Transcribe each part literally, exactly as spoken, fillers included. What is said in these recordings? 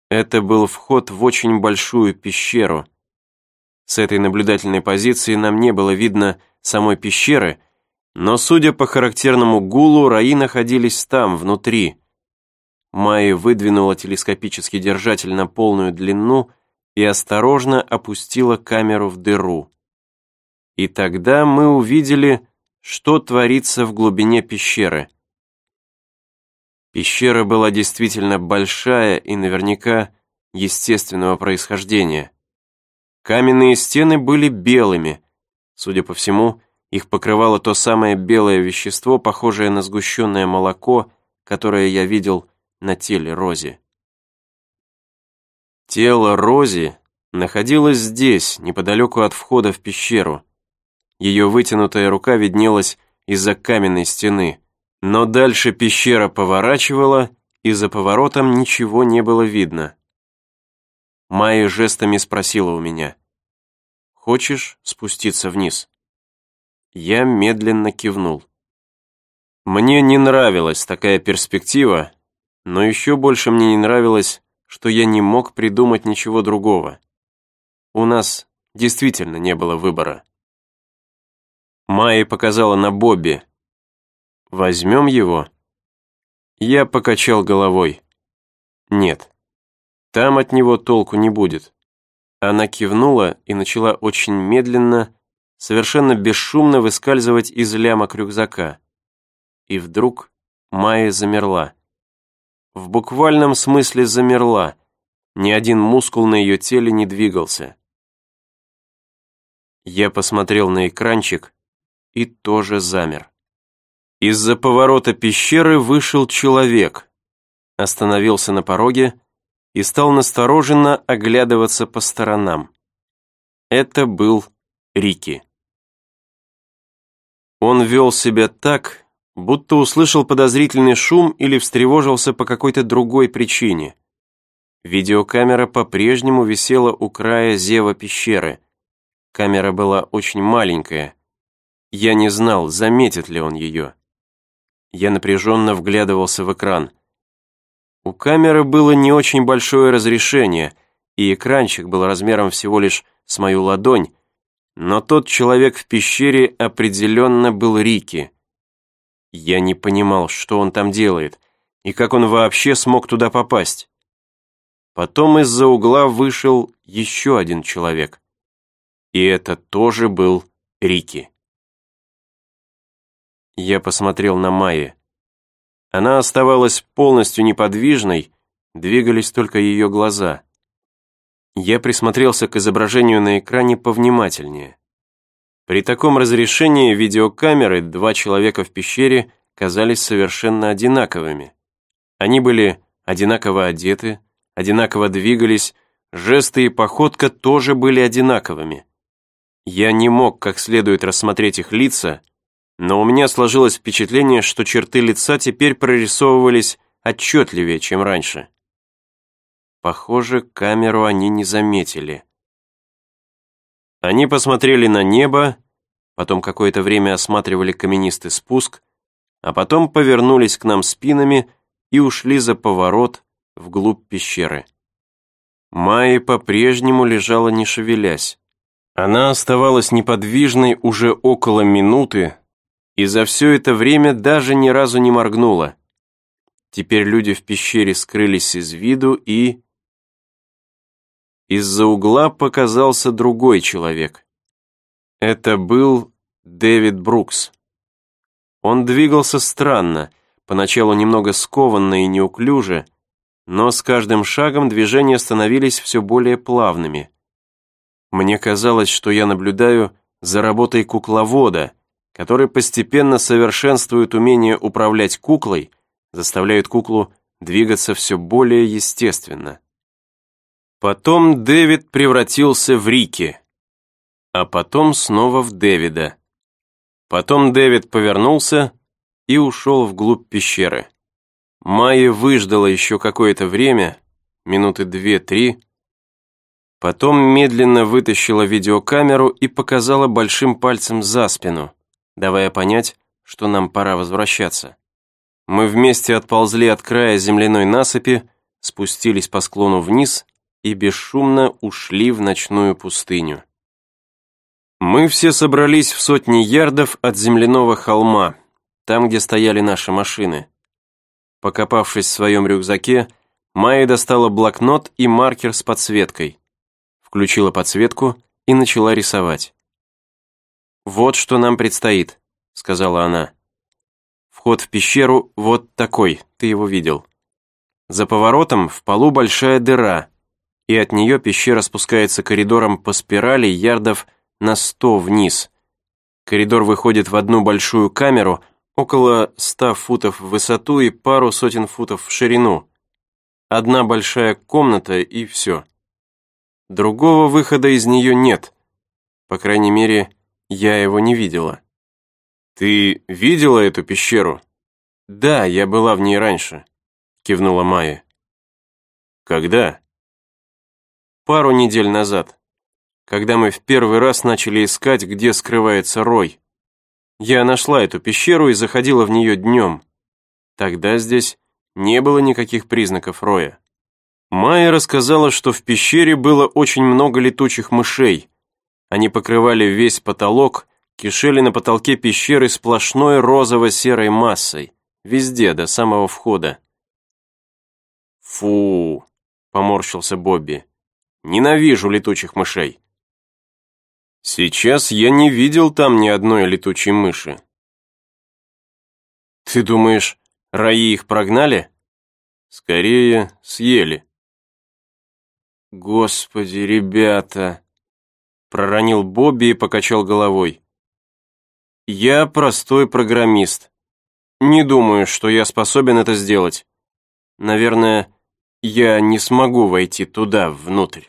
Это был вход в очень большую пещеру. С этой наблюдательной позиции нам не было видно самой пещеры, но, судя по характерному гулу, раи находились там, внутри. Майя выдвинула телескопический держатель на полную длину и осторожно опустила камеру в дыру. И тогда мы увидели, что творится в глубине пещеры. Пещера была действительно большая и наверняка естественного происхождения. Каменные стены были белыми. Судя по всему, их покрывало то самое белое вещество, похожее на сгущенное молоко, которое я видел на теле Рози. Тело Рози находилось здесь, неподалеку от входа в пещеру. Ее вытянутая рука виднелась из-за каменной стены. Но дальше пещера поворачивала, и за поворотом ничего не было видно. Майя жестами спросила у меня: «Хочешь спуститься вниз?» Я медленно кивнул. Мне не нравилась такая перспектива, но еще больше мне не нравилось, что я не мог придумать ничего другого. У нас действительно не было выбора. Майя показала на Бобби. «Возьмем его?» Я покачал головой. «Нет, там от него толку не будет». Она кивнула и начала очень медленно, совершенно бесшумно выскальзывать из лямок рюкзака. И вдруг Майя замерла. В буквальном смысле замерла. Ни один мускул на ее теле не двигался. Я посмотрел на экранчик и тоже замер. Из-за поворота пещеры вышел человек, остановился на пороге и стал настороженно оглядываться по сторонам. Это был Рики. Он вел себя так, будто услышал подозрительный шум или встревожился по какой-то другой причине. Видеокамера по-прежнему висела у края зева пещеры. Камера была очень маленькая. Я не знал, заметит ли он ее. Я напряженно вглядывался в экран. У камеры было не очень большое разрешение, и экранчик был размером всего лишь с мою ладонь, но тот человек в пещере определенно был Рики. Я не понимал, что он там делает, и как он вообще смог туда попасть. Потом из-за угла вышел еще один человек. И это тоже был Рики. Я посмотрел на Майю. Она оставалась полностью неподвижной, двигались только ее глаза. Я присмотрелся к изображению на экране повнимательнее. При таком разрешении видеокамеры два человека в пещере казались совершенно одинаковыми. Они были одинаково одеты, одинаково двигались, жесты и походка тоже были одинаковыми. Я не мог как следует рассмотреть их лица, но у меня сложилось впечатление, что черты лица теперь прорисовывались отчетливее, чем раньше. Похоже, камеру они не заметили. Они посмотрели на небо, потом какое-то время осматривали каменистый спуск, а потом повернулись к нам спинами и ушли за поворот вглубь пещеры. Майя по-прежнему лежала не шевелясь. Она оставалась неподвижной уже около минуты, и за все это время даже ни разу не моргнула. Теперь люди в пещере скрылись из виду, и... Из-за угла показался другой человек. Это был Дэвид Брукс. Он двигался странно, поначалу немного скованно и неуклюже, но с каждым шагом движения становились все более плавными. Мне казалось, что я наблюдаю за работой кукловода, который постепенно совершенствует умение управлять куклой, заставляет куклу двигаться все более естественно. Потом Дэвид превратился в Рики, а потом снова в Дэвида. Потом Дэвид повернулся и ушел вглубь пещеры. Майя выждала еще какое-то время, минуты две-три, потом медленно вытащила видеокамеру и показала большим пальцем за спину, давая понять, что нам пора возвращаться. Мы вместе отползли от края земляной насыпи, спустились по склону вниз и бесшумно ушли в ночную пустыню. Мы все собрались в сотни ярдов от земляного холма, там, где стояли наши машины. Покопавшись в своем рюкзаке, Майя достала блокнот и маркер с подсветкой, включила подсветку и начала рисовать. «Вот что нам предстоит», — сказала она. «Вход в пещеру вот такой, ты его видел. За поворотом в полу большая дыра, и от нее пещера спускается коридором по спирали ярдов на сто вниз. Коридор выходит в одну большую камеру, около ста футов в высоту и пару сотен футов в ширину. Одна большая комната и все. Другого выхода из нее нет. По крайней мере, я его не видела». «Ты видела эту пещеру?» «Да, я была в ней раньше», — кивнула Майя. «Когда?» «Пару недель назад, когда мы в первый раз начали искать, где скрывается Рой. Я нашла эту пещеру и заходила в нее днем. Тогда здесь не было никаких признаков Роя». Майя рассказала, что в пещере было очень много летучих мышей. Они покрывали весь потолок, кишели на потолке пещеры сплошной розово-серой массой, везде, до самого входа. «Фу!» — поморщился Бобби. «Ненавижу летучих мышей». «Сейчас я не видел там ни одной летучей мыши». «Ты думаешь, раи их прогнали?» «Скорее, съели». «Господи, ребята!» — проронил Бобби и покачал головой. «Я простой программист. Не думаю, что я способен это сделать. Наверное, я не смогу войти туда, внутрь».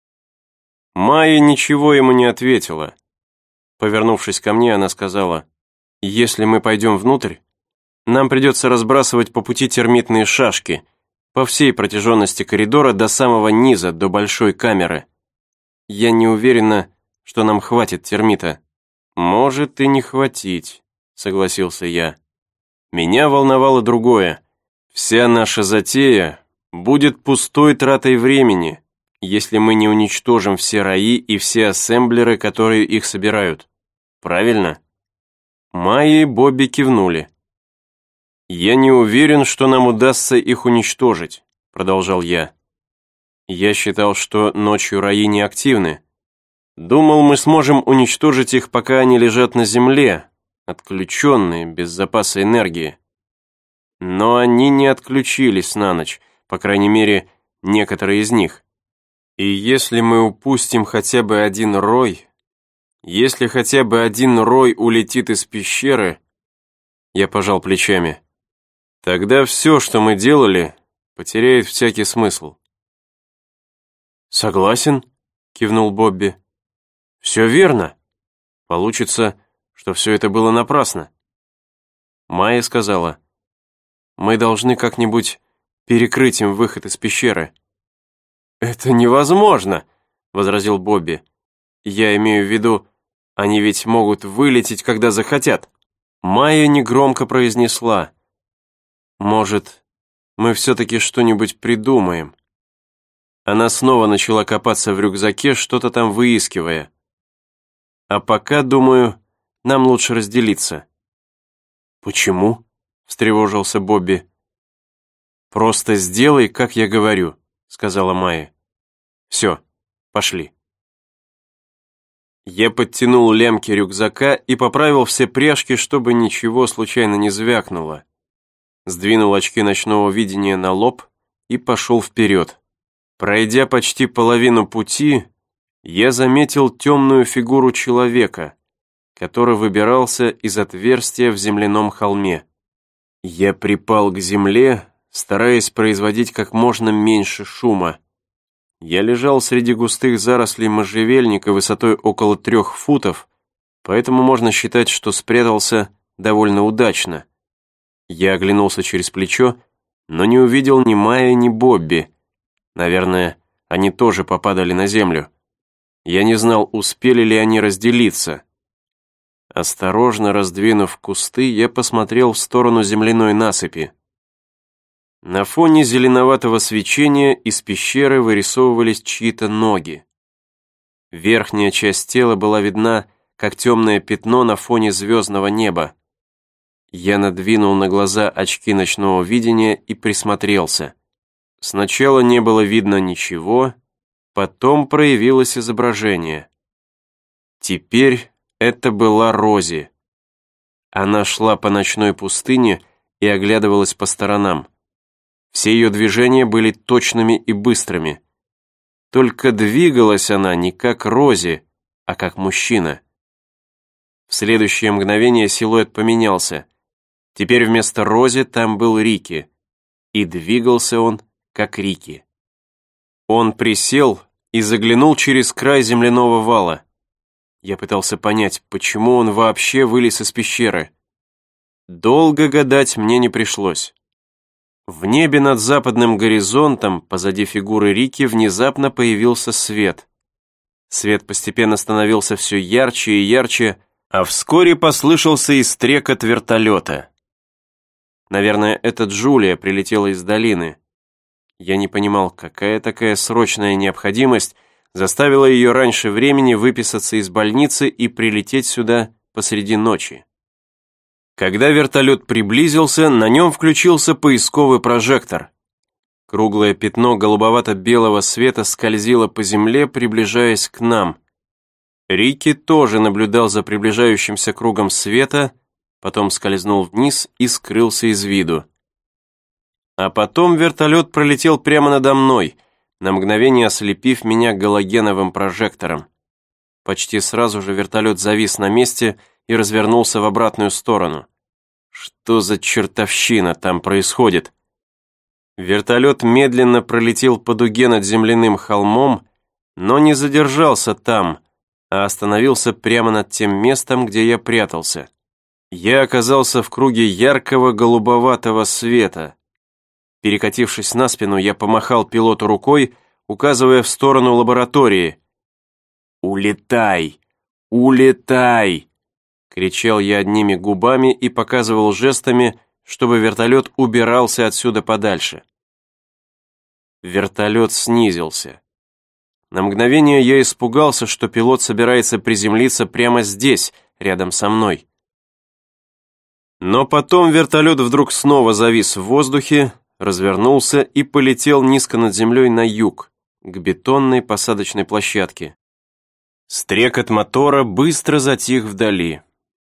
Майя ничего ему не ответила. Повернувшись ко мне, она сказала: «Если мы пойдем внутрь, нам придется разбрасывать по пути термитные шашки по всей протяженности коридора до самого низа, до большой камеры. Я не уверена, что нам хватит термита». «Может и не хватить», — согласился я. Меня волновало другое. Вся наша затея будет пустой тратой времени, если мы не уничтожим все раи и все ассемблеры, которые их собирают. Правильно? Майя и Бобби кивнули. «Я не уверен, что нам удастся их уничтожить», — продолжал я. «Я считал, что ночью раи не активны. Думал, мы сможем уничтожить их, пока они лежат на земле, отключенные, без запаса энергии. Но они не отключились на ночь, по крайней мере, некоторые из них. И если мы упустим хотя бы один рой, если хотя бы один рой улетит из пещеры», я пожал плечами, «тогда все, что мы делали, потеряет всякий смысл». «Согласен», — кивнул Бобби. «Все верно. Получится, что все это было напрасно». Майя сказала: «Мы должны как-нибудь перекрыть им выход из пещеры». «Это невозможно», — возразил Бобби. «Я имею в виду, они ведь могут вылететь, когда захотят». Майя негромко произнесла: «Может, мы все-таки что-нибудь придумаем». Она снова начала копаться в рюкзаке, что-то там выискивая. «А пока, думаю, нам лучше разделиться». «Почему?» — встревожился Бобби. «Просто сделай, как я говорю», — сказала Майя. «Все, пошли». Я подтянул лямки рюкзака и поправил все пряжки, чтобы ничего случайно не звякнуло. Сдвинул очки ночного видения на лоб и пошел вперед. Пройдя почти половину пути, я заметил темную фигуру человека, который выбирался из отверстия в земляном холме. Я припал к земле, стараясь производить как можно меньше шума. Я лежал среди густых зарослей можжевельника высотой около трех футов, поэтому можно считать, что спрятался довольно удачно. Я оглянулся через плечо, но не увидел ни Майи, ни Бобби. Наверное, они тоже попадали на землю. Я не знал, успели ли они разделиться. Осторожно раздвинув кусты, я посмотрел в сторону земляной насыпи. На фоне зеленоватого свечения из пещеры вырисовывались чьи-то ноги. Верхняя часть тела была видна, как темное пятно на фоне звездного неба. Я надвинул на глаза очки ночного видения и присмотрелся. Сначала не было видно ничего, потом проявилось изображение. Теперь это была Рози. Она шла по ночной пустыне и оглядывалась по сторонам. Все ее движения были точными и быстрыми. Только двигалась она не как Рози, а как мужчина. В следующее мгновение силуэт поменялся. Теперь вместо Рози там был Рики. И двигался он, как Рики. Он присел и заглянул через край земляного вала. Я пытался понять, почему он вообще вылез из пещеры. Долго гадать мне не пришлось. В небе над западным горизонтом, позади фигуры Рики, внезапно появился свет. Свет постепенно становился все ярче и ярче, а вскоре послышался и стрекот вертолета. Наверное, это Джулия прилетела из долины. Я не понимал, какая такая срочная необходимость заставила ее раньше времени выписаться из больницы и прилететь сюда посреди ночи. Когда вертолет приблизился, на нем включился поисковый прожектор. Круглое пятно голубовато-белого света скользило по земле, приближаясь к нам. Рики тоже наблюдал за приближающимся кругом света, потом скользнул вниз и скрылся из виду. А потом вертолет пролетел прямо надо мной, на мгновение ослепив меня галогеновым прожектором. Почти сразу же вертолет завис на месте и развернулся в обратную сторону. Что за чертовщина там происходит? Вертолет медленно пролетел по дуге над земляным холмом, но не задержался там, а остановился прямо над тем местом, где я прятался. Я оказался в круге яркого голубоватого света. Перекатившись на спину, я помахал пилоту рукой, указывая в сторону лаборатории. «Улетай! Улетай!» — кричал я одними губами и показывал жестами, чтобы вертолет убирался отсюда подальше. Вертолет снизился. На мгновение я испугался, что пилот собирается приземлиться прямо здесь, рядом со мной. Но потом вертолет вдруг снова завис в воздухе, развернулся и полетел низко над землей на юг, к бетонной посадочной площадке. Стрекот мотора быстро затих вдали.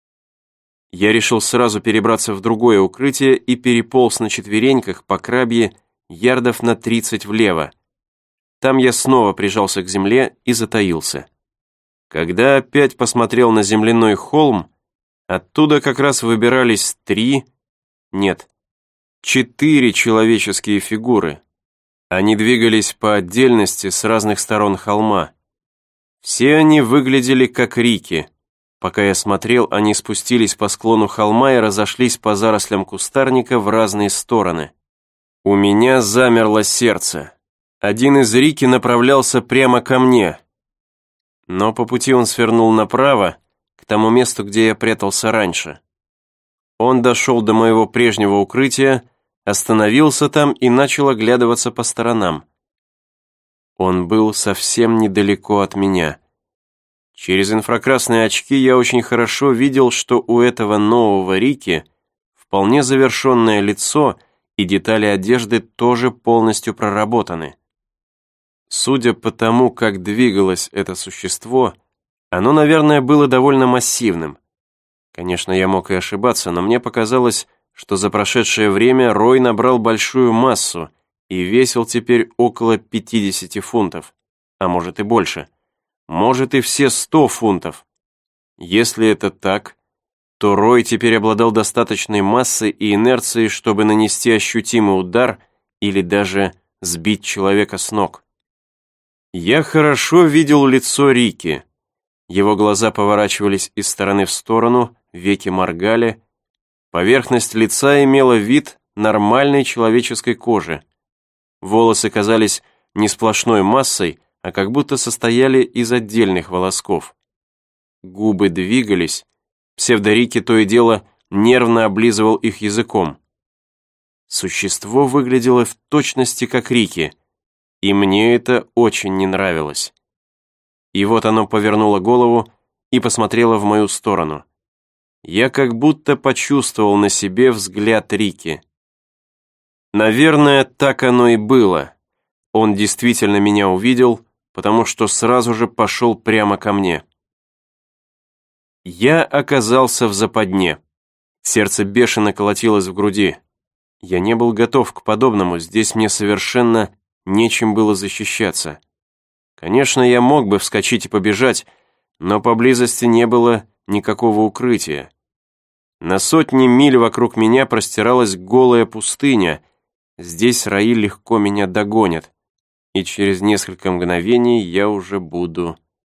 Я решил сразу перебраться в другое укрытие и переполз на четвереньках по крабье ярдов на тридцать влево. Там я снова прижался к земле и затаился. Когда опять посмотрел на земляной холм, оттуда как раз выбирались три, нет, четыре человеческие фигуры. Они двигались по отдельности с разных сторон холма. Все они выглядели как Рики. Пока я смотрел, они спустились по склону холма и разошлись по зарослям кустарника в разные стороны. У меня замерло сердце. Один из Рики направлялся прямо ко мне. Но по пути он свернул направо, к тому месту, где я прятался раньше. Он дошел до моего прежнего укрытия, остановился там и начал оглядываться по сторонам. Он был совсем недалеко от меня. Через инфракрасные очки я очень хорошо видел, что у этого нового Рики вполне завершенное лицо и детали одежды тоже полностью проработаны. Судя по тому, как двигалось это существо, оно, наверное, было довольно массивным. Конечно, я мог и ошибаться, но мне показалось, что за прошедшее время Рой набрал большую массу и весил теперь около пятидесяти фунтов, а может и больше. Может и все сто фунтов. Если это так, то Рой теперь обладал достаточной массой и инерцией, чтобы нанести ощутимый удар или даже сбить человека с ног. Я хорошо видел лицо Рики. Его глаза поворачивались из стороны в сторону, веки моргали. Поверхность лица имела вид нормальной человеческой кожи. Волосы казались не сплошной массой, а как будто состояли из отдельных волосков. Губы двигались, псевдорики то и дело нервно облизывал их языком. Существо выглядело в точности как Рики, и мне это очень не нравилось. И вот оно повернуло голову и посмотрело в мою сторону. Я как будто почувствовал на себе взгляд Рики. Наверное, так оно и было. Он действительно меня увидел, потому что сразу же пошел прямо ко мне. Я оказался в западне. Сердце бешено колотилось в груди. Я не был готов к подобному, здесь мне совершенно нечем было защищаться. Конечно, я мог бы вскочить и побежать, но поблизости не было никакого укрытия. На сотни миль вокруг меня простиралась голая пустыня. Здесь раи легко меня догонят, и через несколько мгновений я уже буду...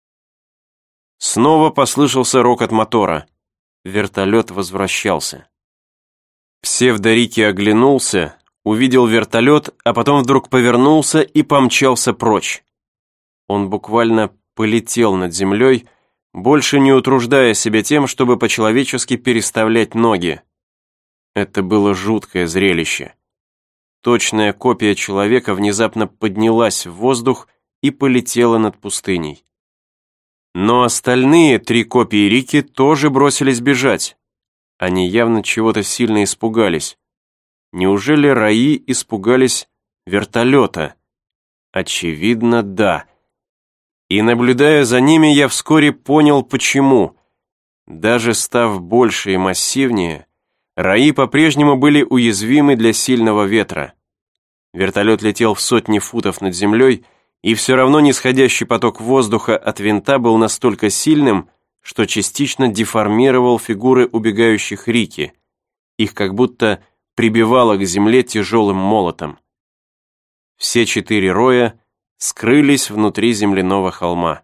Снова послышался рокот мотора. Вертолет возвращался. Псевдорики оглянулся, увидел вертолет, а потом вдруг повернулся и помчался прочь. Он буквально полетел над землей, больше не утруждая себя тем, чтобы по-человечески переставлять ноги. Это было жуткое зрелище. Точная копия человека внезапно поднялась в воздух и полетела над пустыней. Но остальные три копии Рики тоже бросились бежать. Они явно чего-то сильно испугались. Неужели раи испугались вертолета? Очевидно, да. И наблюдая за ними, я вскоре понял, почему. Даже став больше и массивнее, раи по-прежнему были уязвимы для сильного ветра. Вертолет летел в сотни футов над землей, и все равно нисходящий поток воздуха от винта был настолько сильным, что частично деформировал фигуры убегающих Рики. Их как будто прибивало к земле тяжелым молотом. Все четыре роя скрылись внутри земляного холма.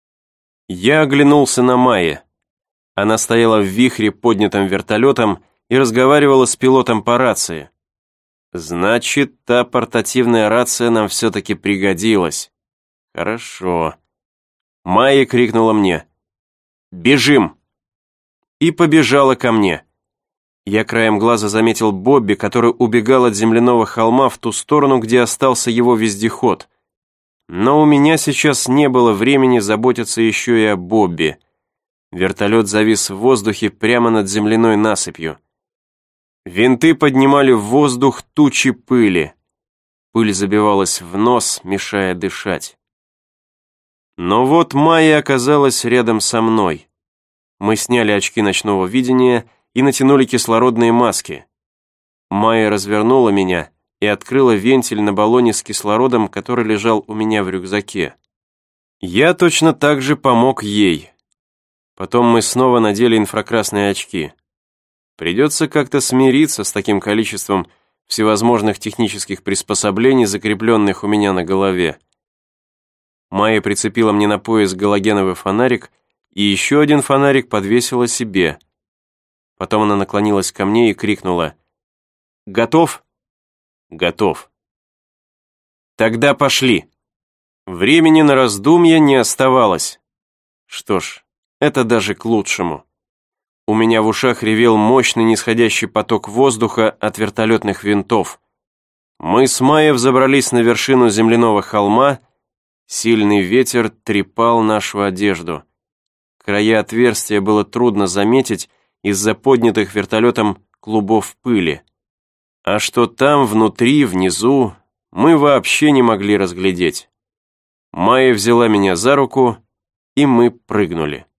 Я оглянулся на Майе. Она стояла в вихре, поднятом вертолетом, и разговаривала с пилотом по рации. Значит, та портативная рация нам все-таки пригодилась. Хорошо. Майя крикнула мне: «Бежим!» И побежала ко мне. Я краем глаза заметил Бобби, который убегал от земляного холма в ту сторону, где остался его вездеход. Но у меня сейчас не было времени заботиться еще и о Бобби. Вертолет завис в воздухе прямо над земляной насыпью. Винты поднимали в воздух тучи пыли. Пыль забивалась в нос, мешая дышать. Но вот Майя оказалась рядом со мной. Мы сняли очки ночного видения и натянули кислородные маски. Майя развернула меня и открыла вентиль на баллоне с кислородом, который лежал у меня в рюкзаке. Я точно так же помог ей. Потом мы снова надели инфракрасные очки. Придется как-то смириться с таким количеством всевозможных технических приспособлений, закрепленных у меня на голове. Майя прицепила мне на пояс галогеновый фонарик, и еще один фонарик подвесила себе. Потом она наклонилась ко мне и крикнула: «Готов?» «Готов». «Тогда пошли». Времени на раздумья не оставалось. Что ж, это даже к лучшему. У меня в ушах ревел мощный нисходящий поток воздуха от вертолетных винтов. Мы с Майей взобрались на вершину земляного холма. Сильный ветер трепал нашу одежду. Края отверстия было трудно заметить из-за поднятых вертолетом клубов пыли. А что там, внутри, внизу, мы вообще не могли разглядеть. Майя взяла меня за руку, и мы прыгнули.